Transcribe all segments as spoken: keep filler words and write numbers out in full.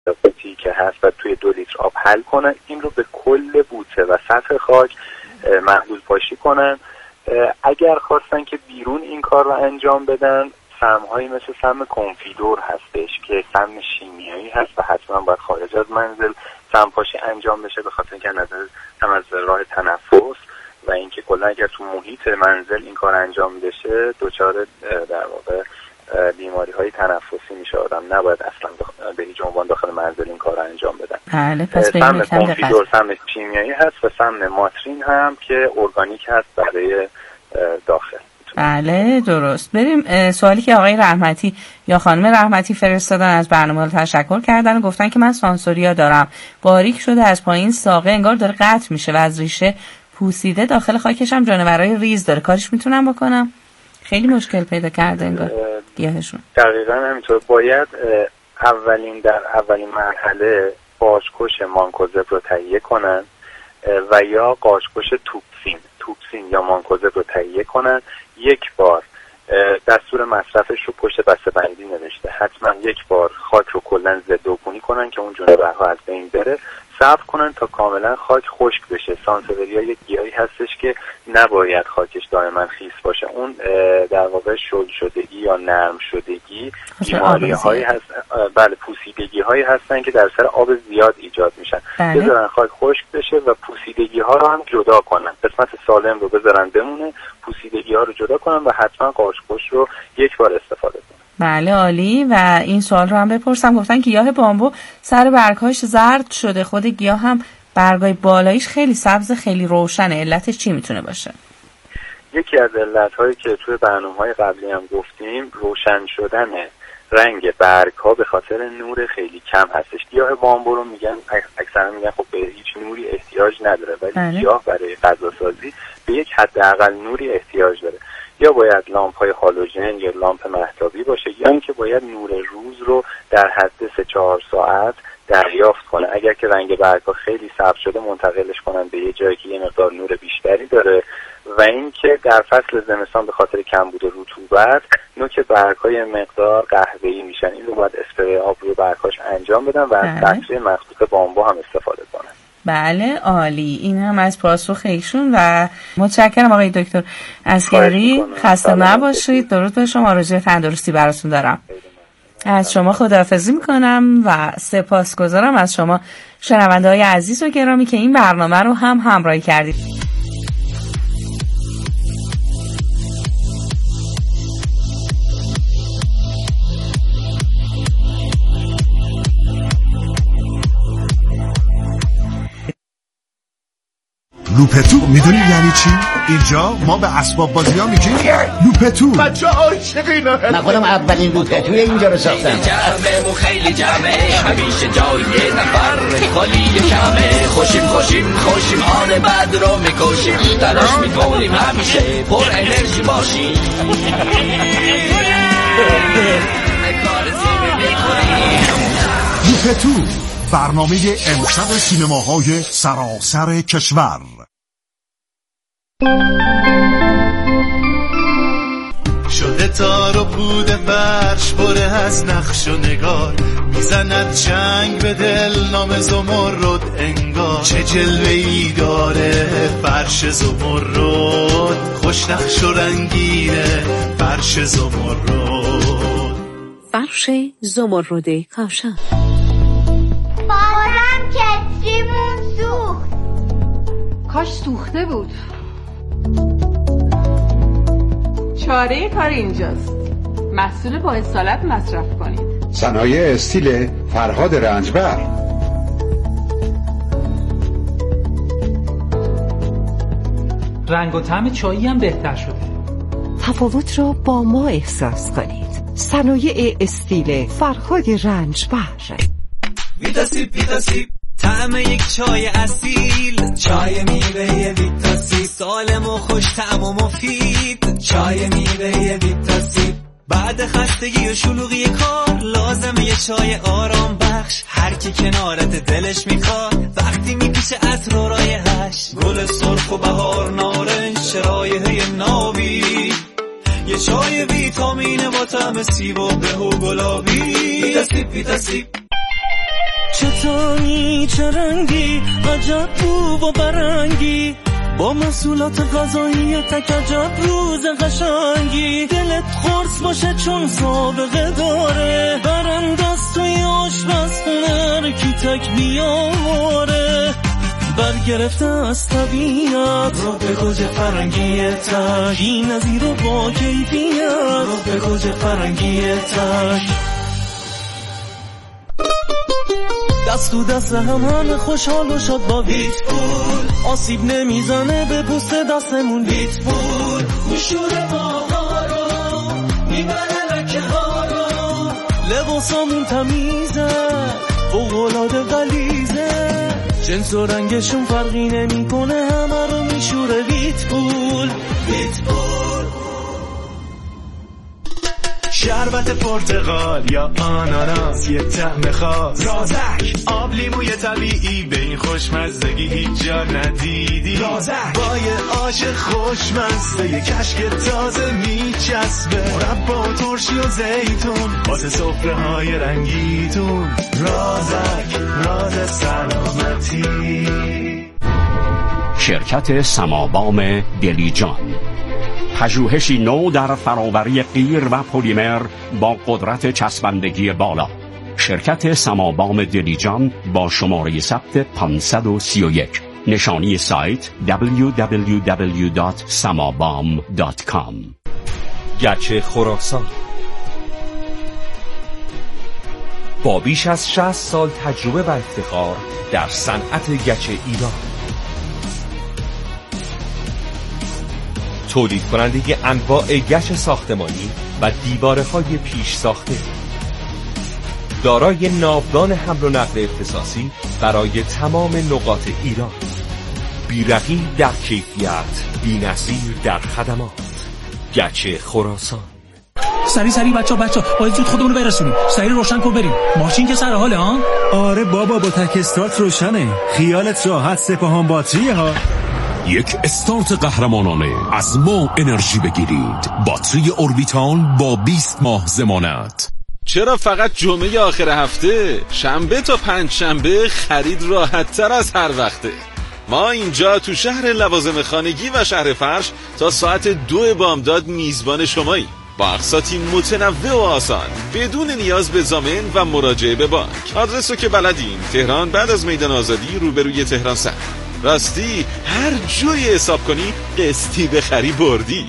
بوتی که هست و توی دو لیتر آب حل کنن، این رو به کل بوته و سطح خاک محلول پاشی کنن. اگر خواستن که بیرون این کار رو انجام بدن، سم‌هایی مثل سم کنفیدور هستش که سم شیمیایی هست و حتما باید خارج از منزل سم پاشی انجام بشه، به خاطر اینکه نظر هم از راه تنفس و اینکه کلا اگر تو محیط منزل این کار انجام بشه دچار در واقع بیماری های تنفسی میشه آدم، نباید اصلا به هیچ عنوان داخل منزل این کار انجام بدن. بله، پس سم کنفیدور سم شیمیایی هست و سم ماترین هم که ارگانیک هست برای داخل. بله درست. بریم سوالی که آقای رحمتی یا خانم رحمتی فرستادن، از برنامه تشکر کردن و گفتن که من سانسوریا دارم، باریک شده از پایین ساقه انگار داره قطع میشه و از ریشه پوسیده، داخل خاکش هم جانورای ریز داره، کارش میتونم بکنم؟ خیلی مشکل پیدا کرده انگار گیاهشون. دقیقاً همینطور. باید اولین در اولین مرحله قاشقش مانکوزب رو تهیه کنن و یا قاشقش توکسین توکسین یا مانکوزب رو تهیه کنن. یک بار دستور مصرفش رو پشت بسته‌بندی نوشته، حتما یک بار خاک رو کلا ضد عفونی کنن که اون جونورها از بین بره، صبر کنن تا کاملا خاک خشک بشه. سانسوریا یک گیاهی هستش که نباید خاکش دائما خیس باشه، اون در واقع شل شدگی یا نرم شدگی بیماری هایی هست، بله پوسیدگی هایی هستن که در سر آب زیاد ایجاد میشن. بله. بذارن خاک خشک بشه و پوسیدگی ها رو هم جدا کنن، قسمت سالم رو بذارن بمونه، پوسیدگی ها رو جدا کنن و حتما قاشقش رو یک بار استفاده کنن. بله عالی. و این سوال رو هم بپرسم، گفتن گیاه بامبو سر برگ‌هاش زرد شده، خود گیاه هم برگای بالاییش خیلی سبز خیلی روشنه، علتش چی میتونه باشه؟ یکی از علت‌هایی که توی برنامه‌های قبلی هم گفتیم روشن شدن رنگ برگ‌ها به خاطر نور خیلی کم هستش. گیاه بامبو رو میگن اکثرا میگن خب به هیچ نوری احتیاج نداره، ولی گیاه برای غذاسازی به یک حداقل نوری احتیاج داره. یا باید لامپ‌های هالوژن یا لامپ مهتابی باشه، یا اینکه باید نور روز رو در حد سه چهار ساعت دریافت کنه. اگر که رنگ برگ‌ها خیلی سبز شده منتقلش کنن به یه جایی که یه مقدار نور بیشتری داره. و اینکه در فصل زمستان به خاطر کمبود رطوبت نوک برگ‌های مقدار قهوه‌ای میشن، این رو باید اسپری آب روی برگ‌هاش انجام بدن و از قطره مخصوص بامبو هم استفاده کنن. بله عالی. این هم از پاسخ ایشون و متشکرم آقای دکتر عسگری. خسته نباشید. درود به شما، آرزوی تندرستی براتون دارم. از شما خداحافظی میکنم و سپاسگزارم از شما شنونده های عزیز و گرامی که این برنامه رو هم همراهی کردید. لوپتو میدونی یعنی چی؟ اینجا ما به اسباب بازی ها میگیم لوپتو. بچه عاشق اینا هست. من خودم اولین لوپتوی اینجا رو ساختم. جمعه و خیلی جمعه، همیشه جای نفر خالی کمه، خوشیم خوشیم خوشیم آن بعد رو میکشیم، تلاش میکنیم همیشه پر انرژی باشیم. لوپتو، برنامه امشب سینماهای سراسر کشور. شده تار و پود فرش بره از نقش و نگار، میزند جنگ به دل نام زمرد انگار، چه جلوه‌ای داره فرش زمرد، خوش نقش و رنگینه فرش زمرد. فرش زمرد کاشان. بازم کتریمون سوخت. کاش سوخته بود. چاره کار اینجاست، محصول با اصالت مصرف کنید. صنایع استیل فرهاد رنجبر. رنگ و طعم چایی هم بهتر شده. تفاوت را با ما احساس کنید. صنایع استیل فرهاد رنجبر. ویتاسیب ویتاسیب، طعم یک چای اصیل، چای میوه ویتاسیب، سالم و خوش طعم و مفید، چای میوه ویتاسیب. بعد خستگی و شلوغی کار لازمه یه چای آرام بخش، هر کی کنارت دلش میخواد وقتی میپیچه عطر و رایحش، گل سرخ و بهار نارنج شرایحه نابی، یه چای ویتامین با طعم سیب و به و گلابی. ویتاسیب ویتاسیب. چتانی چه رنگی عجب بو و برنگی با محصولات غذایی تک عجب روز قشنگی دلت خورس باشه چون سابقه داره برندست توی آشپزخونه کی تک بیاره برگرفته از طبیعت رو به گوجه فرنگی تک بی نظیر و با کیفیت رو به گوجه فرنگی تک دست تو دست هم همه خوشحال و شاد با ویت پول آسیب نمیزنه به پوست دستمون ویت پول گوشور ماها رو میبره لکه ها رو لباسامون تمیزه فوق‌العاده غلیظه جنس و رنگشون فرقی نمی کنه همه رو میشوره ویت پول ویت پول شربت پرتقال یا آناناس یه طعم خاص رازک آب لیموی طبیعی به این خوشمزگی هیچ جا ندیدی رازک با یه آش خوشمزه یه کشک تازه میچسبه مربا و ترشی و زیتون واسه سفره های رنگیتون رازک راز سلامتی. شرکت سمابام دلیجان، پژوهشی نو در فراوری قیر و پلیمر با قدرت چسبندگی بالا. شرکت سمابام دلیجان با شماره ثبت پانصد و سی و یک. نشانی سایت دبلیو دبلیو دبلیو دات samabam دات کام. گچ خراسان با بیش از شصت سال تجربه و افتخار در صنعت گچ ایران، تولید کننده انواع گچ ساختمانی و دیواره‌های پیش ساخته، دارای ناودان حمل و نقل اختصاصی برای تمام نقاط ایران، بی‌رقیب در کیفیت، بی‌نظیر در خدمات. گچ خراسان. سری سری بچا بچا باید زود خودمونو برسونیم. سری روشن کن بریم. ماشین که سر حاله ها؟ آره بابا با تک استارت روشنه. خیالت راحت، سپاهان باتریه ها. یک استارت قهرمانانه از ما انرژی بگیرید. باتری اوربیتال با بیست ماه ضمانت. چرا فقط جمعه آخر هفته؟ شنبه تا پنج شنبه خرید راحت تر از هر وقته. ما اینجا تو شهر لوازم خانگی و شهر فرش تا ساعت دو بامداد میزبان شماییم، با اقساطی متنوع و آسان بدون نیاز به ضامن و مراجعه به بانک. آدرس رو که بلدین، تهران بعد از میدان آزادی روبروی تهران سر. راستی هر جوی حساب کنی قسطی بخری بردی.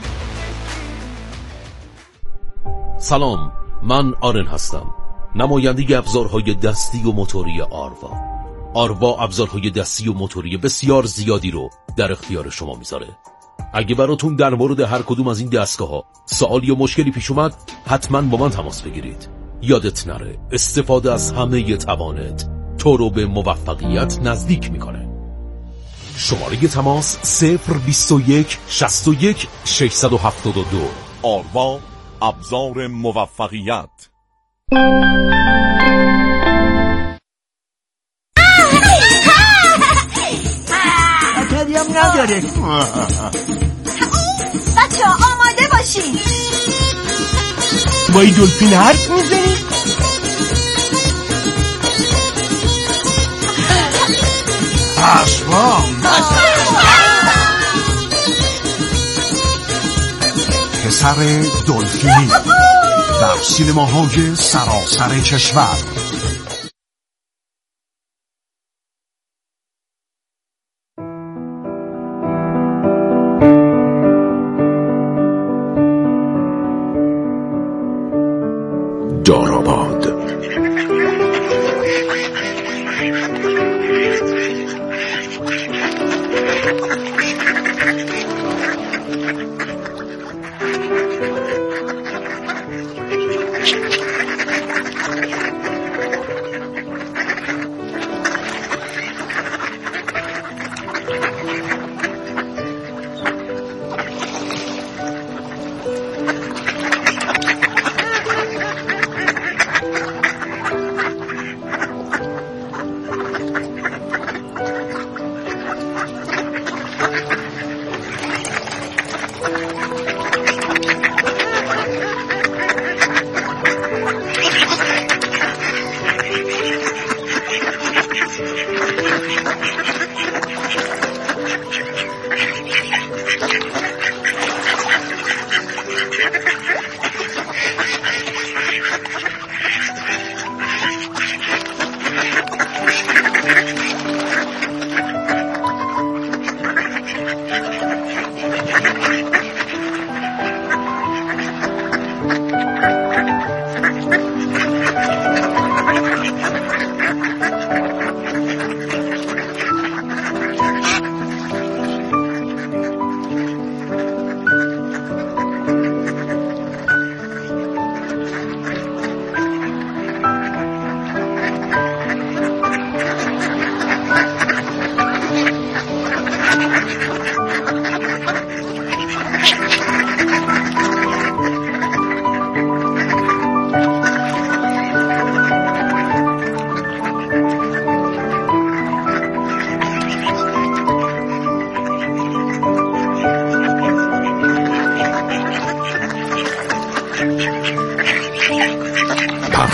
سلام، من آرن هستم، نماینده ابزارهای دستی و موتوری آروا. آروا ابزارهای دستی و موتوری بسیار زیادی رو در اختیار شما میذاره. اگه براتون در مورد هر کدوم از این دستگاه ها سوالی یا مشکلی پیش اومد، حتما با من تماس بگیرید. یادت نره استفاده از همه توانت تو رو به موفقیت نزدیک میکنه. شماره تماس صفر بیست و یک شصت و یک ششصد و هفتاد و دو. آروا، ابزار موفقیت. اکدی هم نداره. بچه ها آماده باشین. با این دلفین حرف میزنی؟ اسباب پسر دلفینی در سینماهای سراسر کشور. داراباد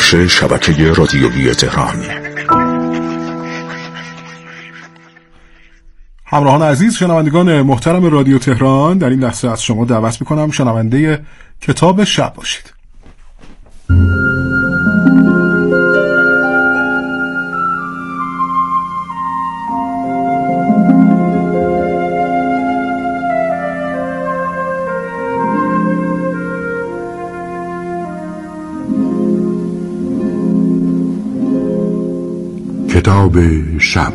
پخش شبکه رادیویی تهران. همراهان عزیز، شنوندگان محترم رادیو تهران، در این لحظه از شما دعوت میکنم شنونده کتاب شب باشید. کتاب شب.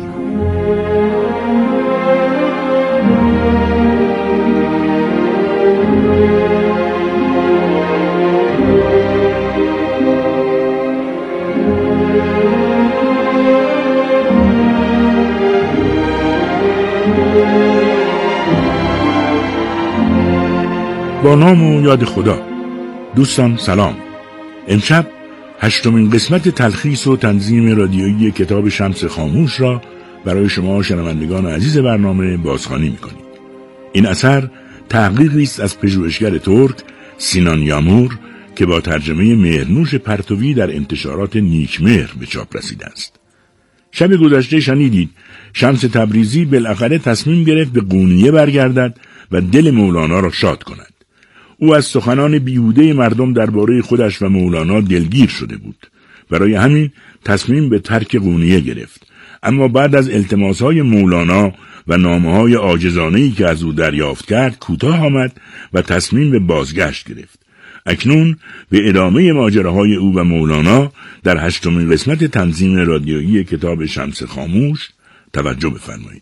با نام و یاد خدا. دوستان سلام. امشب هشتمین قسمت تلخیص و تنظیم رادیویی کتاب شمس خاموش را برای شما شنوندگان عزیز برنامه بازخوانی می‌کنیم. این اثر تحقیقی است از پژوهشگر ترک سینان یامور که با ترجمه مهرنوش پرتوی در انتشارات نیکمهر به چاپ رسیده است. شب گذشته شنیدید شمس تبریزی بالاخره تصمیم گرفت به قونیه برگردد و دل مولانا را شاد کند. او از سخنان بیهوده مردم درباره خودش و مولانا دلگیر شده بود. برای همین تصمیم به ترک قونیه گرفت. اما بعد از التماسهای مولانا و نامه‌های عاجزانه‌ای که از او دریافت کرد کوتاه آمد و تصمیم به بازگشت گرفت. اکنون به ادامه ماجراهای او و مولانا در هشتمین قسمت تنظیم رادیویی کتاب شمس خاموش توجه بفرمایید.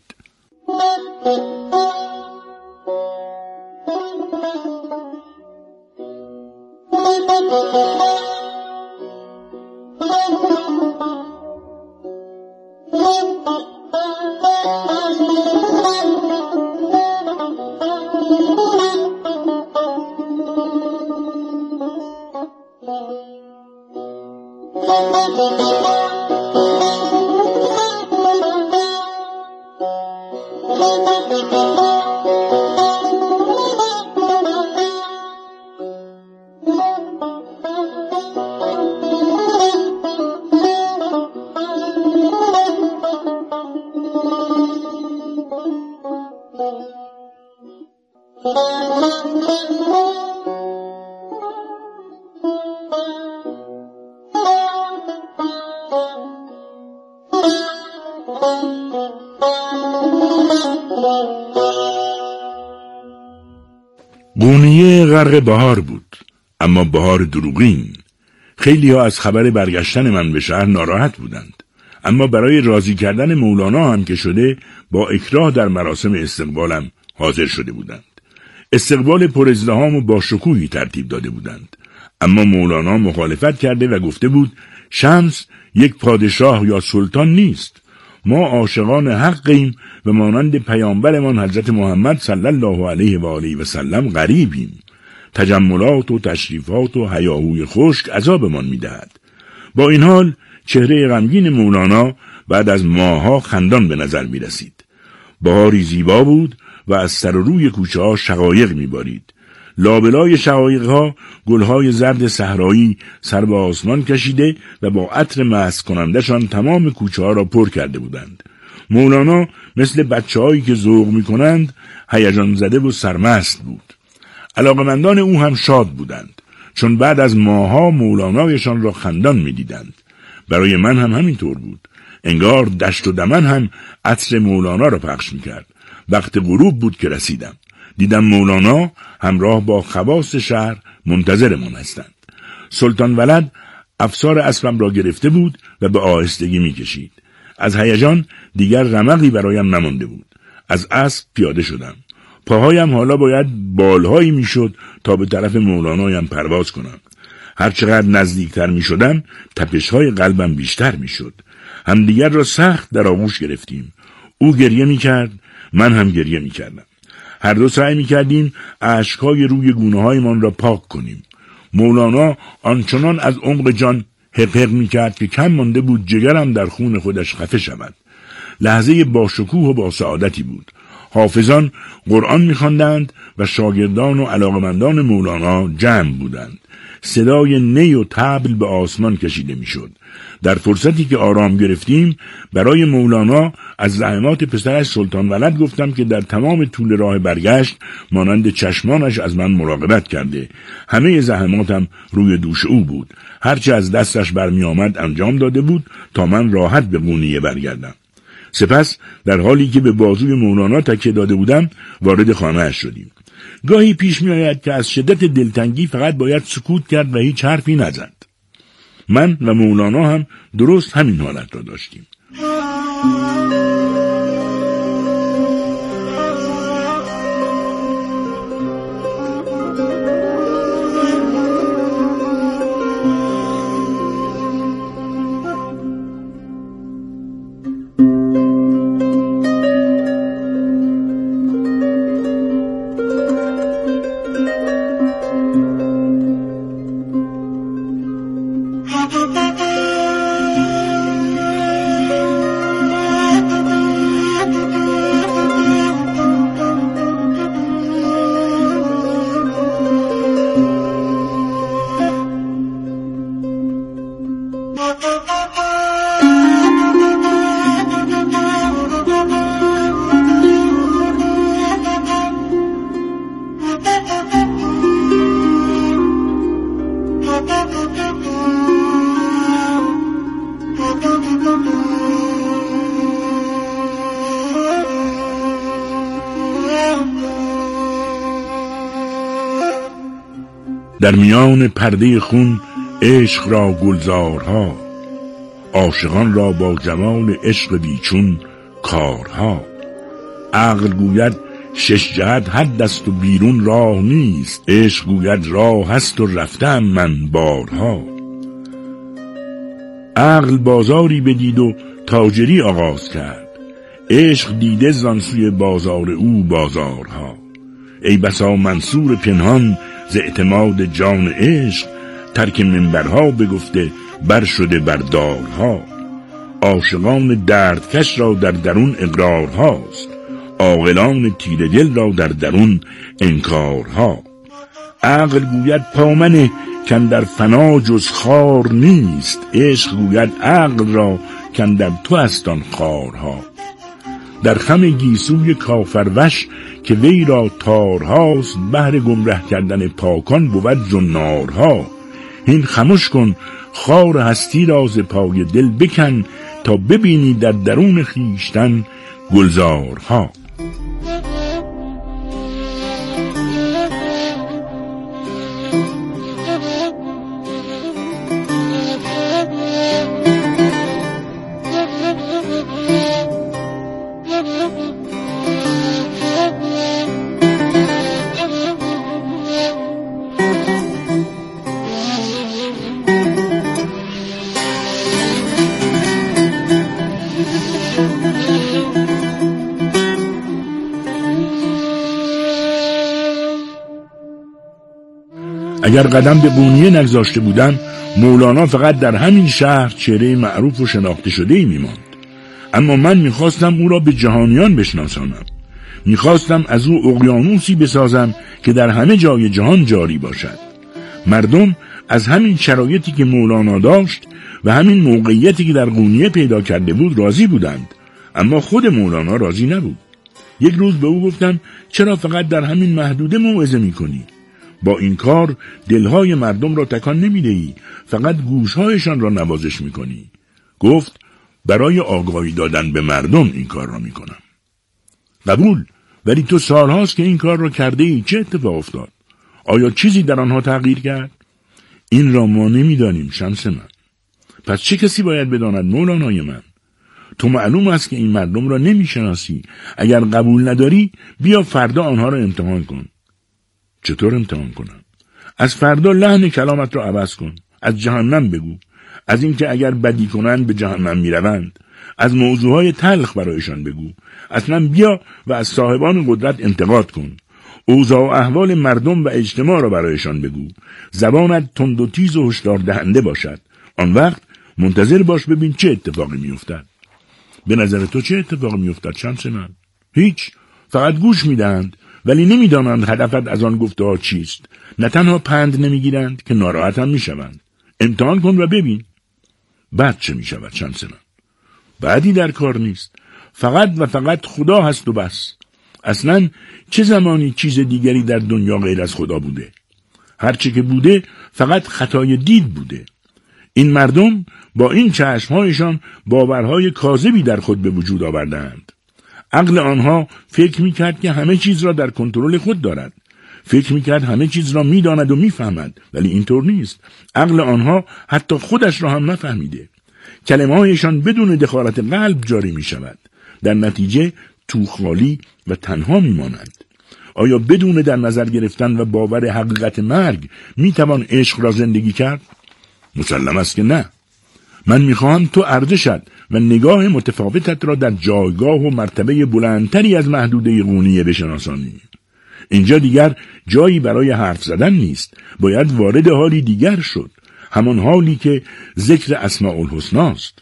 قونیه غرق بهار بود، اما بهار دروغین. خیلی ها از خبر برگشتن من به شهر ناراحت بودند، اما برای راضی کردن مولانا هم که شده با اکراه در مراسم استقبالم حاضر شده بودند. استقبال پر ازدحام و با شکوهی ترتیب داده بودند، اما مولانا مخالفت کرده و گفته بود شمس یک پادشاه یا سلطان نیست. ما عاشقان حقیم و مانند پیامبرمان حضرت محمد صلی الله علیه و آله و سلم غریبیم. تجملات و تشریفات و هیاهوی خشک عذابمان می‌دهد. با این حال چهره غمگین مولانا بعد از ماه‌ها خندان به نظر می‌رسید. بهاری زیبا بود و از سر و روی کوچه‌ها شقایق می‌بارید. لابلای شقایق‌ها گل‌های زرد صحرایی سر به آسمان کشیده و با عطر مست کنندشان تمام کوچه‌ها را پر کرده بودند. مولانا مثل بچه‌هایی که ذوق می‌کنند هیجان زده و سرمست بود. علاقمندان او هم شاد بودند، چون بعد از ماه‌ها مولانایشان را خندان می‌دیدند. برای من هم همینطور بود. انگار دشت و دمن هم عطر مولانا را پخش می‌کرد. وقت غروب بود که رسیدم. دیدم مولانا همراه با خواص شهر منتظرمان هستند. سلطان ولد افسار اسبم را گرفته بود و به آهستگی می‌کشید. از هیجان دیگر رمقی برایم نمانده بود. از اسب پیاده شدم. پاهایم حالا باید بالهایی میشد تا به طرف مولانایم پرواز کنم. هرچقدر نزدیکتر می شدم تپش‌های قلبم بیشتر می شد. همدیگر را سخت در آغوش گرفتیم. او گریه می کرد، من هم گریه می کردم. هر دو سعی می کردیم اشک‌های روی گونه‌های من را پاک کنیم. مولانا آنچنان از عمق جان حقق می کرد که کم مانده بود جگرم در خون خودش خفه شود. لحظه با شکوه و با سعادتی بود. حافظان قرآن می خواندند و شاگردان و علاقمندان مولانا جمع بودند. صدای نی و طبل به آسمان کشیده میشد. در فرصتی که آرام گرفتیم برای مولانا از زحمات پسرش سلطان ولد گفتم که در تمام طول راه برگشت مانند چشمانش از من مراقبت کرده. همه زحماتم روی دوش او بود. هرچه از دستش برمی آمد انجام داده بود تا من راحت به قونیه برگردم. سپس در حالی که به بازوی مولانا تکیه داده بودم وارد خانه‌اش شدیم. گاهی پیش می آید که از شدت دلتنگی فقط باید سکوت کرد و هیچ حرفی نزد. من و مولانا هم درست همین حالت را داشتیم. در میان پرده خون عشق را گلزارها، عاشقان را با جمال عشق بیچون کارها. عقل گوید شش جهت حد است و بیرون راه نیست، عشق گوید راه هست و رفتم من بارها. عقل بازاری بدید و تاجری آغاز کرد، عشق دیده زانسوی بازار او بازارها. ای بسا منصور پنهان ز اعتماد جان عشق، ترک منبرها بگفته بر شده بر دارها. عاشقان دردکش را در درون اقرارهاست، عاقلان تیره دل را در درون انکارها. عقل گوید پامنه کاندر فنا جز خار نیست، عشق گوید عقل را کاندر تو است آن خارها. در خم گیسوی کافروش که وی را تارهاست، بهر گمره کردن پاکان بود زنارها. هین خموش کن خار هستی را ز پای دل بکن، تا ببینی در درون خویشتن گلزارها. اگر قدم به قونیه نگذاشته بودم، مولانا فقط در همین شهر چهره معروف و شناخته شده ای میماند. اما من میخواستم او را به جهانیان بشناسانم. میخواستم از او اقیانوسی بسازم که در همه جای جهان جاری باشد. مردم از همین شرایطی که مولانا داشت و همین موقعیتی که در قونیه پیدا کرده بود راضی بودند، اما خود مولانا راضی نبود. یک روز به او گفتم چرا فقط در همین محدوده موعظه میکنی؟ با این کار دلهای مردم را تکان نمیدهی، فقط گوشهایشان را نوازش میکنی. گفت برای آگاهی دادن به مردم این کار را میکنم. قبول، ولی تو سالهاست که این کار را کرده ای، چه اتفاق افتاد؟ آیا چیزی در آنها تغییر کرد؟ این را ما نمیدانیم شمس من. پس چه کسی باید بداند مولانای من؟ تو معلوم است که این مردم را نمیشناسی. اگر قبول نداری بیا فردا آنها را امتحان کن. چطور امتحان کنم؟ از فردا لحن کلامت را عوض کن. از جهنم بگو، از اینکه اگر بدی کنند به جهنم میروند. از موضوعهای تلخ برایشان بگو. اصلا بیا و از صاحبان قدرت انتقاد کن. اوضاع و احوال مردم و اجتماع را برایشان بگو. زبانت تند و تیز و هشدار دهنده باشد. آن وقت منتظر باش ببین چه اتفاقی میافتد. به نظر تو چه اتفاقی میافتد شمس من؟ هیچ. فقط گوش میدهند ولی نمیدانند هدفت از آن گفته‌ها چیست. نه تنها پند نمیگیرند که ناراحت هم میشوند. امتحان کن و ببین. بعد چه میشود شمس من؟ بعدی در کار نیست. فقط و فقط خدا هست و بس. اصلا چه زمانی چیز دیگری در دنیا غیر از خدا بوده؟ هرچه که بوده فقط خطای دید بوده. این مردم با این چشمهایشان باورهای کاذبی در خود به وجود آوردند. عقل آنها فکر میکرد که همه چیز را در کنترل خود دارد. فکر میکرد همه چیز را میداند و میفهمد، ولی اینطور نیست. عقل آنها حتی خودش را هم نفهمیده. کلمه‌هایشان بدون دخالت قلب جاری میشود. در نتیجه تو خالی و تنها میمانند. آیا بدون در نظر گرفتن و باور حقیقت مرگ میتوان عشق را زندگی کرد؟ مسلم است که نه. من میخواهم تو ارزشت و نگاه متفاوتت را در جایگاه و مرتبه بلندتری از محدوده قونیه بشناسانی. اینجا دیگر جایی برای حرف زدن نیست. باید وارد حالی دیگر شد. همان حالی که ذکر اسماء الحسنا است.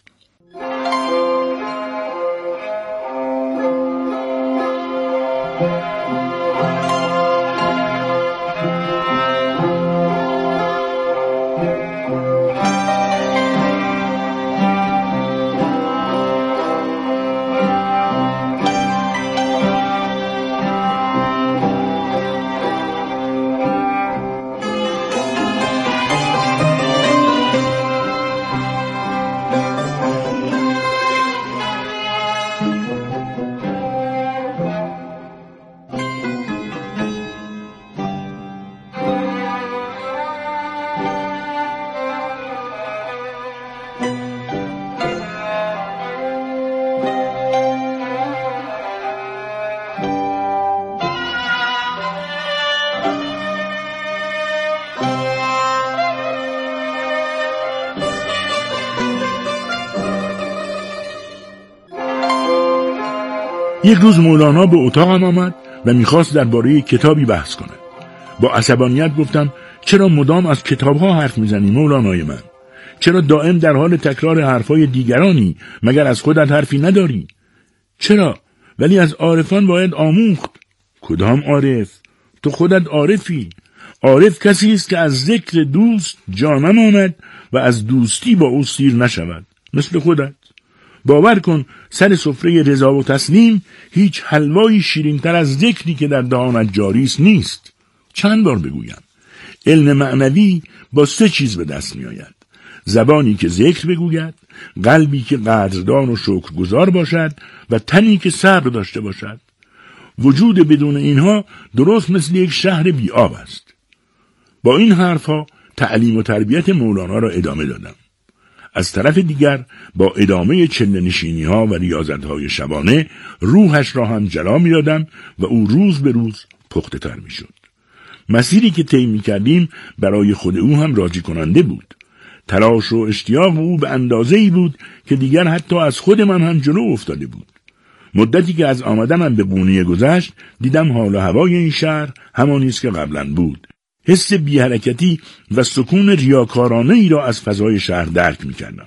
یک روز مولانا به اتاقم آمد و میخواست درباره کتابی بحث کند. با عصبانیت گفتم چرا مدام از کتابها حرف میزنی مولانای من؟ چرا دائم در حال تکرار حرفای دیگرانی مگر از خودت حرفی نداری؟ چرا؟ ولی از عارفان باید آموخت. کدام عارف؟ تو خودت عارفی. عارف کسی است که از ذکر دوست جا نماند و از دوستی با او سیر نشود. مثل خودت. باور کن سر سفره رضا و تسلیم هیچ حلوایی شیرین‌تر از ذکری که در دهانت جاری است نیست. چند بار بگویم؟ علم معنوی با سه چیز به دست می آید. زبانی که ذکر بگوید، قلبی که قدردان و شکرگزار باشد و تنی که صبر داشته باشد. وجود بدون اینها درست مثل یک شهر بی آب است. با این حرفها تعلیم و تربیت مولانا را ادامه دادم. از طرف دیگر با ادامه چله نشینی ها و ریاضت های شبانه روحش را هم جلا می دادم و او روز به روز پخته تر می شد. مسیری که طی می کردیم برای خود او هم راضی کننده بود. تلاش و اشتیاق او به اندازه‌ای بود که دیگر حتی از خود من هم جلو افتاده بود. مدتی که از آمدنم به قونیه گذشت دیدم حال و هوای این شهر همانی است که قبلا بود. حس بی حرکتی و سکون ریاکارانه ای را از فضای شهر درک می کردم.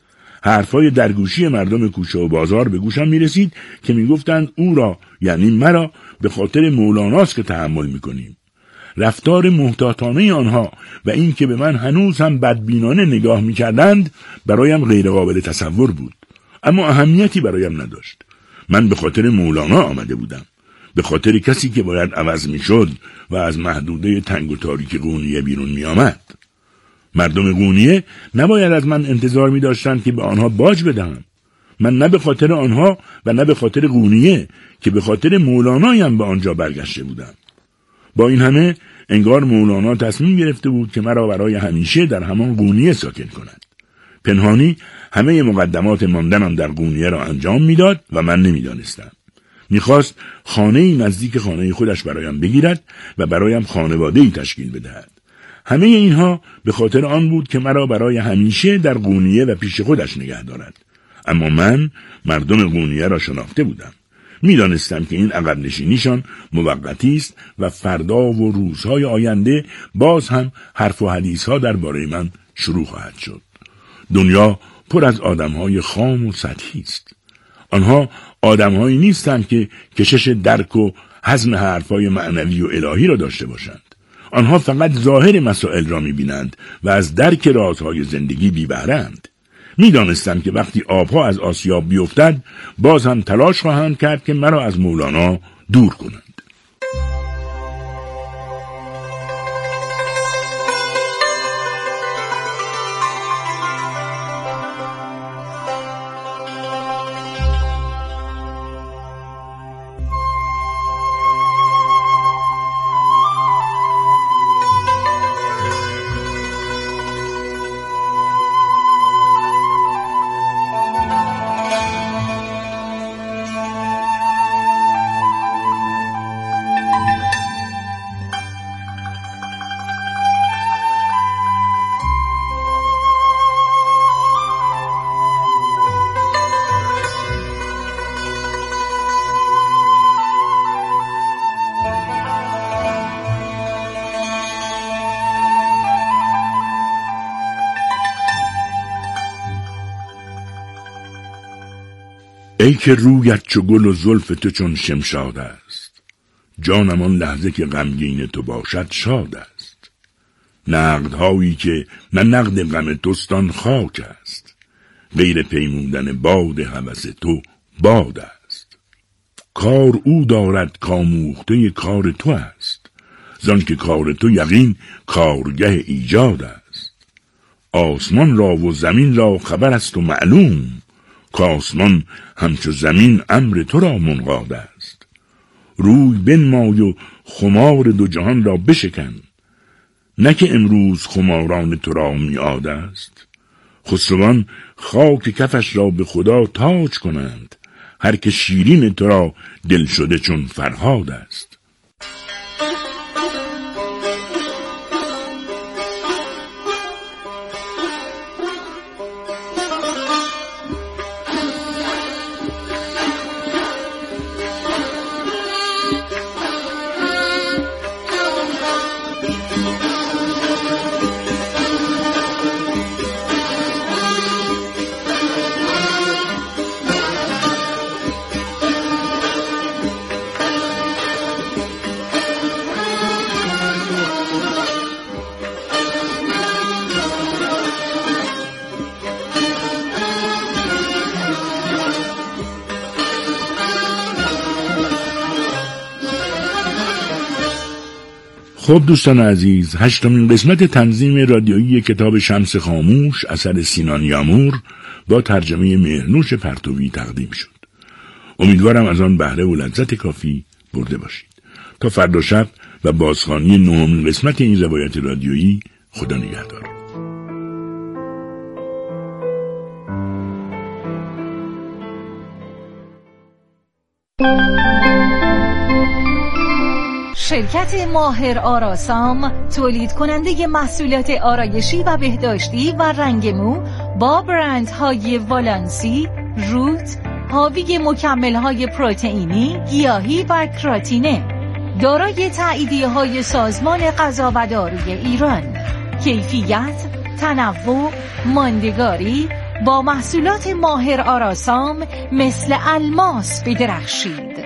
حرفای درگوشی مردم کوچه و بازار به گوشم می رسید که می گفتند او را یعنی مرا به خاطر مولاناست که تحمل می کنیم. رفتار محتاطانه آنها و این که به من هنوز هم بدبینانه نگاه می کردند برایم غیر قابل تصور بود. اما اهمیتی برایم نداشت. من به خاطر مولانا آمده بودم. به خاطر کسی که باید عوض می شد و از محدوده تنگ و تاریک قونیه بیرون می آمد. مردم قونیه نباید از من انتظار می داشتند که به آنها باج بدهم. من نه به خاطر آنها و نه به خاطر قونیه که به خاطر مولانایم به آنجا برگشته بودم. با این همه انگار مولانا تصمیم گرفته بود که مرا برای همیشه در همان قونیه ساکن کند. پنهانی همه مقدمات ماندنم در قونیه را انجام میداد و من نمیدانستم. میخواست خانه‌ای نزدیک خانه خودش برایم بگیرد و برایم خانواده‌ای تشکیل بدهد. همه اینها به خاطر آن بود که مرا برای همیشه در قونیه و پیش خودش نگه دارد. اما من مردم قونیه را شناخته بودم. میدانستم که این عقب نشینیشان موقتی است و فردا و روزهای آینده باز هم حرف و حدیثها درباره من شروع خواهد شد. دنیا پر از آدمهای خام و سطحی است. آنها آدم‌هایی نیستند که کشش درک و هضم حرفای معنوی و الهی را داشته باشند. آنها فقط ظاهر مسائل را می‌بینند و از درک رازهای زندگی بی‌بهره‌اند. می‌دانستند که وقتی آبها از آسیاب بیفتد باز هم تلاش خواهند کرد که مرا از مولانا دور کنند. ای که رویت چو گل و زلف تو چون شمشاد است، جانم آن لحظه که غمگین تو باشد شاد است. نقدهایی که من نقد غم توستان خاک است، غیر پیمودن باد هوس تو باد است. کار او دارد کاموخته کار تو است، زان که کار تو یقین کارگه ایجاد است. آسمان را و زمین را خبر است و معلوم، که آسمان همچو زمین امر تو را منقاد است. روی بنمای و خمار دو جهان را بشکن، نه که امروز خماران تو را میعاد است. خسروان خاک کفش را به خدا تاج کنند، هر که شیرین تو را دل شده چون فرهاد است. خب دوستان عزیز، هشتمین قسمت تنظیم رادیویی کتاب شمس خاموش اثر سینان یامور با ترجمه مهرنوش پرتوی تقدیم شد. امیدوارم از آن بهره و لذت کافی برده باشید. تا فردا شب و بازخوانی نهمین قسمت این روایت رادیویی، خدا نگهدار. شرکت ماهر آراسام تولید کننده محصولات آرایشی و بهداشتی و رنگ مو با برندهای والانسی، روت، حاوی مکمل‌های پروتئینی، گیاهی و کراتینه، دارای تاییدیه‌های سازمان غذا و داروی ایران، کیفیت، تنوع، ماندگاری، با محصولات ماهر آراسام مثل الماس بدرخشید.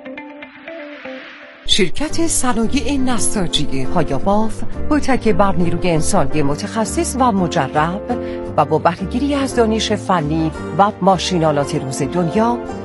شرکت صنایع نساجی هایاباف با تکیه بر نیروی انسانی متخصص و مجرب و با بهره‌گیری از دانش فنی و ماشینالات روز دنیا